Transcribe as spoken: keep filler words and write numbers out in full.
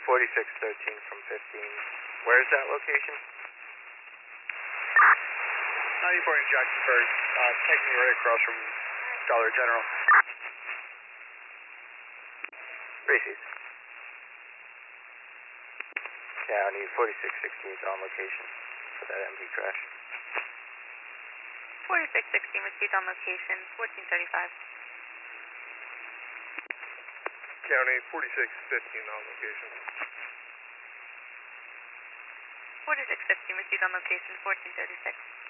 forty-six thirteen from fifteen. Where is that location? ninety-four in Jacksonburg, uh, taking me right across from Dollar General. Reese's. County forty-six sixteen is on location for that empty trash. forty-six sixteen received on location, fourteen thirty-five. County forty-six fifteen on location. forty-six fifteen received on location, fourteen thirty-six.